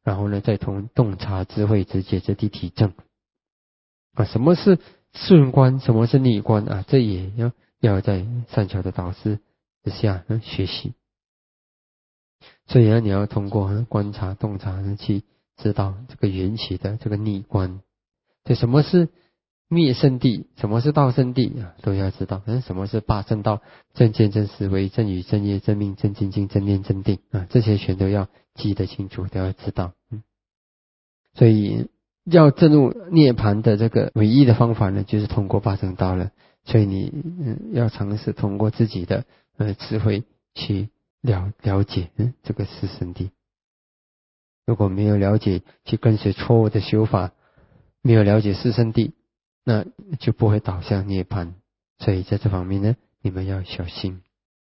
然后呢再从洞察智慧直解这地体证啊。什么是顺观，什么是逆观啊？这也要要在善巧的导师之下呢学习。所以呢，你要通过观察洞察呢去知道这个缘起的这个逆观。所以什么是灭圣谛，什么是道圣谛啊，都要知道。嗯，什么是八圣道？正见、正思维、正语、正业、正命、正精进、正念、正定啊，这些全都要记得清楚，都要知道。嗯，所以要证入涅槃的这个唯一的方法呢，就是通过八圣道了。所以你嗯要尝试通过自己的呃智慧去了了解嗯这个四圣谛。如果没有了解，去跟随错误的修法，没有了解四圣谛，那就不会导向涅槃。所以在这方面呢，你们要小心。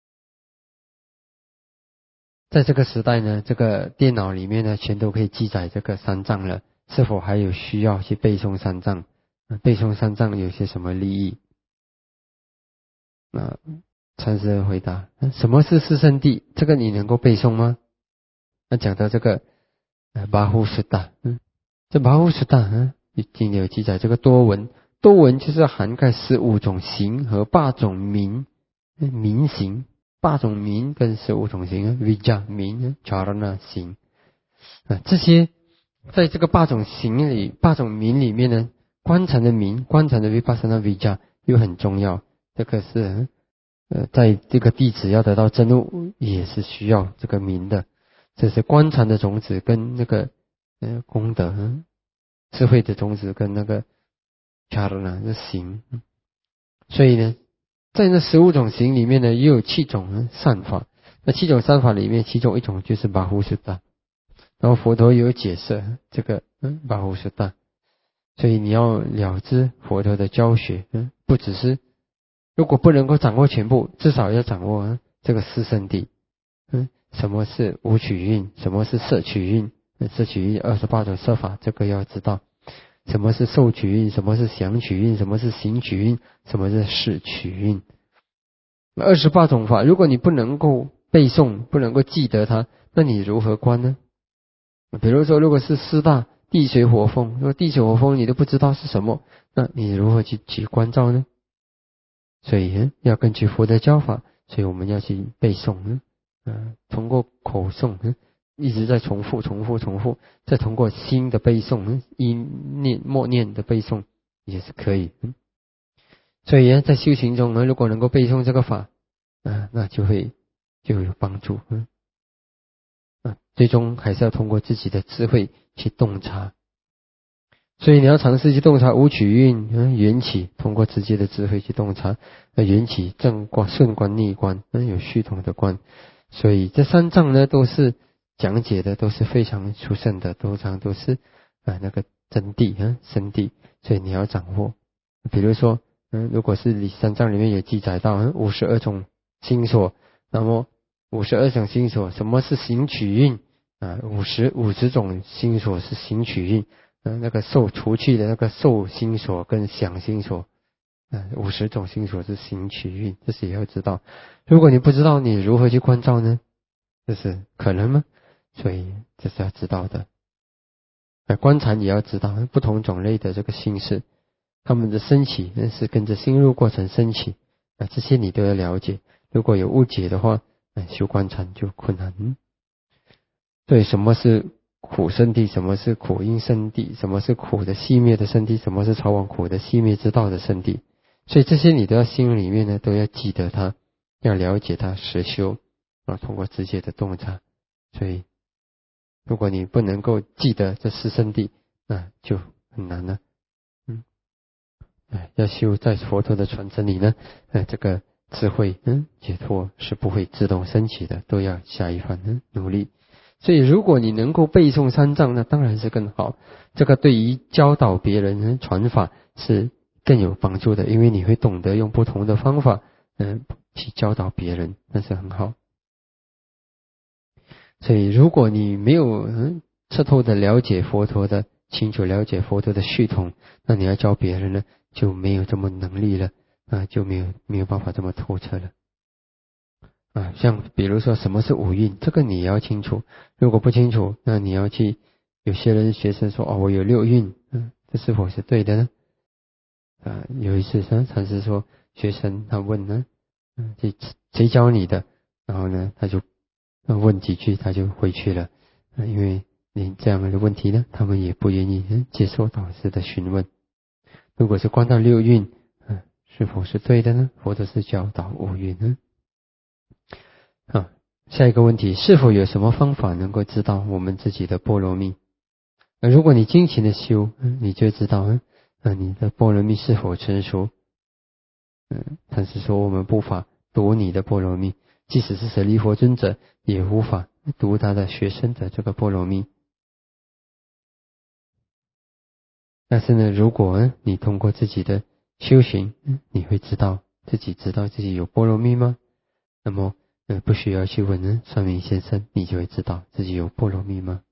在这个时代呢，这个电脑里面呢，全都可以记载这个三藏了。是否还有需要去背诵三藏？背诵三藏有些什么利益？那禅师回答：什么是四圣谛？这个你能够背诵吗？那讲到这个巴呼斯达，嗯，这巴呼斯达，嗯，已经有记载这个多闻。多闻就是涵盖十五种行和八种名，名行。八种名跟十五种行 ，Vijja 名 ，Charana 行啊，这些在这个八种行里、八种名里面呢，观禅的名、观禅的 Vipassana Vijja 又很重要。这个是呃，在这个弟子要得到真悟，也是需要这个名的。这是观禅的种子跟那个呃功德、嗯、智慧的种子跟那个 Charana 的行。所以呢，在那十五种行里面呢，也有七种善法。那七种善法里面，其中一种就是巴呼斯达。然后佛陀有解释这个嗯巴呼斯达，所以你要了知佛陀的教学，嗯，不只是如果不能够掌握全部，至少要掌握、嗯、这个四圣谛。嗯，什么是无取运？什么是摄取运？摄取运二十八种摄法，这个要知道。什么是受取运？什么是想取运？什么是行取运？什么是事取运？二十八种法，如果你不能够背诵，不能够记得它，那你如何观呢？比如说，如果是四大地水火风，如果地水火风你都不知道是什么，那你如何去去关照呢？所以、嗯、要根据佛的教法，所以我们要去背诵，嗯，呃、通过口诵，嗯，一直在重复、重复、重复，再通过心的背诵，嗯，意念默念的背诵也是可以。嗯，所以、啊、在修行中呢，如果能够背诵这个法，啊，那就会就有帮助。嗯。啊，最终还是要通过自己的智慧去洞察，所以你要尝试去洞察无取运、嗯、缘起，通过直接的智慧去洞察。那缘起正观、顺观、逆观，嗯，有系统的观。所以这三藏呢，都是讲解的都是非常殊胜的，通常都是啊那个真谛、嗯、深谛，所以你要掌握。比如说，嗯，如果是你三藏里面有记载到五十二种心所，那么五十二种心所，什么是行取运啊？五十五十种心所是行取运，呃，那个受除去的那个受心所跟想心所，呃，五十种心所是行取运，这是也要知道。如果你不知道，你如何去关照呢？这是可能吗？所以这是要知道的。呃，观禅也要知道不同种类的这个心事，他们的升起那是跟着心入过程升起，啊，这些你都要了解。如果有误解的话，修观禅就困难。嗯，对，什么是苦圣谛？什么是苦因圣谛？什么是苦的熄灭的圣谛？什么是超往苦的熄灭之道的圣谛？所以这些你都要心里面呢，都要记得它，要了解它，实修啊，通过直接的洞察。所以，如果你不能够记得这四圣谛，那就很难了。嗯，哎，要修在佛陀的传承里呢，哎，这个智慧，嗯，解脱是不会自动升起的，都要下一番嗯努力。所以，如果你能够背诵三藏，那当然是更好。这个对于教导别人、传法是更有帮助的，因为你会懂得用不同的方法，嗯，去教导别人，那是很好。所以，如果你没有嗯彻透的了解佛陀的清楚了解佛陀的系统，那你要教别人呢，就没有这么能力了啊，就没有没有办法这么透彻了。啊，像比如说什么是五蕴，这个你要清楚。如果不清楚，那你要去有些人学生说哦，我有六运，嗯，这是否是对的呢？啊，有一次呢，禅师说学生他问呢，嗯，谁谁教你的？然后呢，他就问几句，他就回去了。嗯，因为你这样的问题呢，他们也不愿意接受导师的询问。如果是关到六运，嗯，是否是对的呢？或者是教导五运呢？啊，下一个问题，是否有什么方法能够知道我们自己的波罗蜜？那如果你精勤的修，嗯，你就知道，嗯，那你的波罗蜜是否成熟？嗯，但是说我们无法读你的波罗蜜，即使是舍利弗尊者也无法读他的学生的这个波罗蜜。但是呢，如果呢你通过自己的修行，你会知道自己知道自己有波罗蜜吗？那么呃不需要去问呢算命先生，你就会知道自己有波罗蜜吗？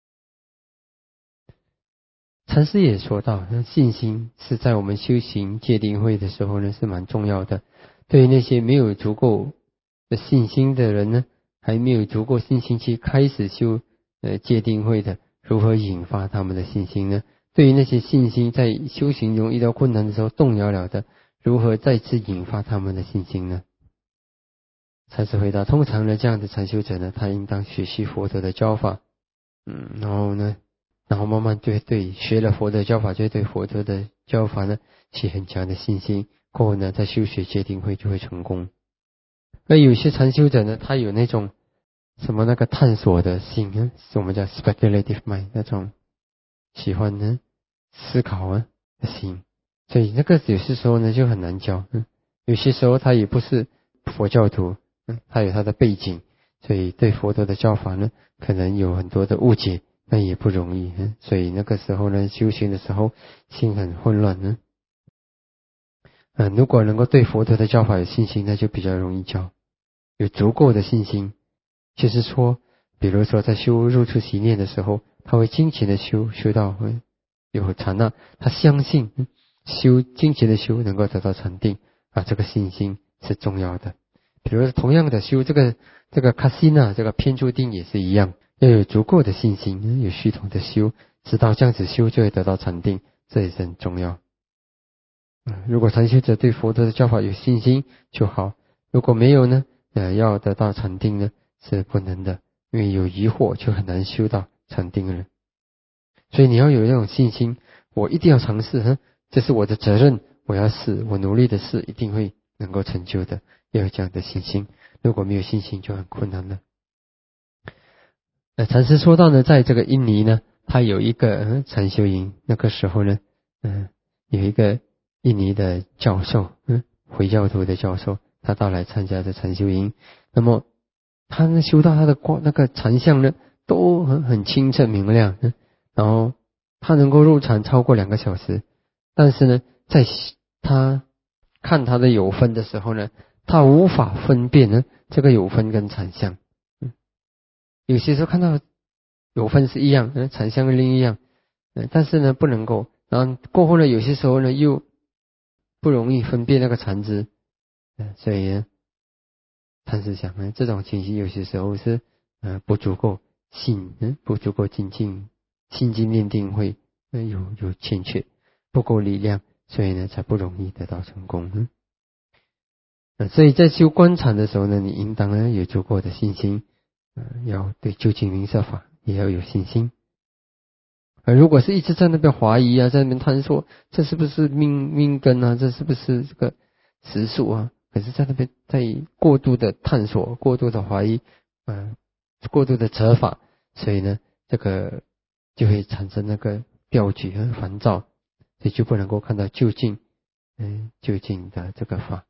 禅师也说到，信心是在我们修行戒定慧的时候呢是蛮重要的。对于那些没有足够的信心的人呢，还没有足够信心去开始修呃戒定慧的，如何引发他们的信心呢？对于那些信心在修行中遇到困难的时候动摇了的，如何再次引发他们的信心呢？禅师回答：通常呢，这样的禅修者呢，他应当学习佛陀的教法，嗯，然后呢，然后慢慢就会对学了佛陀的教法，就会对佛陀的教法呢起很强的信心，过后呢，在修学戒定慧就会成功。而有些禅修者呢，他有那种什么那个探索的心啊，是我们叫 speculative mind 那种喜欢呢思考啊的心，所以那个有些时候呢就很难教，嗯，有些时候他也不是佛教徒，嗯，他有他的背景，所以对佛陀的教法呢可能有很多的误解，那也不容易，嗯，所以那个时候呢修行的时候心很混乱呢，嗯，如果能够对佛陀的教法有信心，那就比较容易教，有足够的信心。就是说，比如说在修入处习念的时候，他会精勤的修，修到有禅那，他相信修精勤的修能够得到禅定啊，这个信心是重要的。比如同样的修这个这个卡西那这个偏注定也是一样，要有足够的信心，有系统的修，知道这样子修就会得到禅定，这也是很重要。嗯，如果禅修者对佛陀的教法有信心就好，如果没有呢，呃，要得到禅定呢是不能的，因为有疑惑就很难修到禅定了。所以你要有那种信心，我一定要尝试，哼，这是我的责任，我要试，我努力的试，一定会能够成就的，要有这样的信心。如果没有信心就很困难了。呃，禅师说到呢，在这个印尼呢，他有一个嗯禅修营，那个时候呢，嗯、呃，有一个印尼的教授，嗯，回教徒的教授，他到来参加这禅修营。那么他呢修到他的光那个禅相呢，都很很清澈明亮，嗯，然后他能够入禅超过两个小时。但是呢，在他看他的有分的时候呢，他无法分辨呢这个有分跟禅相。嗯，有些时候看到有分是一样，嗯，禅相另一样，嗯，但是呢不能够，然后过后呢有些时候呢又不容易分辨那个禅支，嗯，所以呢，禅师想呢这种情形有些时候是呃不足够信，嗯，不足够精进，心经念定会呃有有欠缺，不够力量，所以呢才不容易得到成功，嗯。呃，所以在修观禅的时候呢，你应当呢有足够的信心，呃，要对究竟明色法也要有信心。而如果是一直在那边怀疑啊，在那边探索，这是不是命命根啊？这是不是这个实数啊？可是在那边在过度的探索、过度的怀疑，呃，过度的责法，所以呢，这个就会产生那个掉举和烦躁，所以就不能够看到究竟，嗯、呃，究竟的这个法。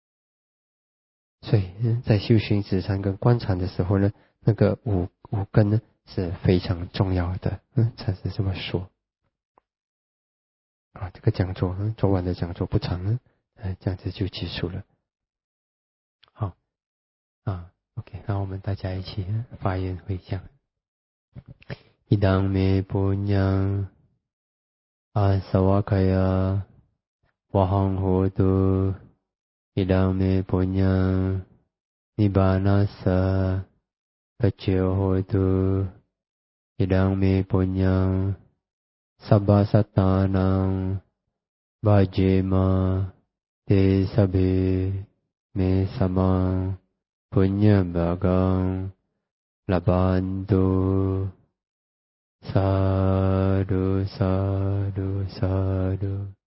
所以在修行止禅跟观禅的时候呢，那个五五根呢是非常重要的，嗯，禅师这么说。啊，这个讲座，嗯，昨晚的讲座不长呢，呃，这样子就结束了。好，啊 ，OK， 那我们大家一起发言回向。Idang me punya asawakaya wahang hotu idang me punya nibbanasa kecil hotu อิดังเมปุญญังสัพพสัตตานังบาเจมาเตสะเบเมสะมังปุญญบากังลาบันตุสาธุสาธุสาธุ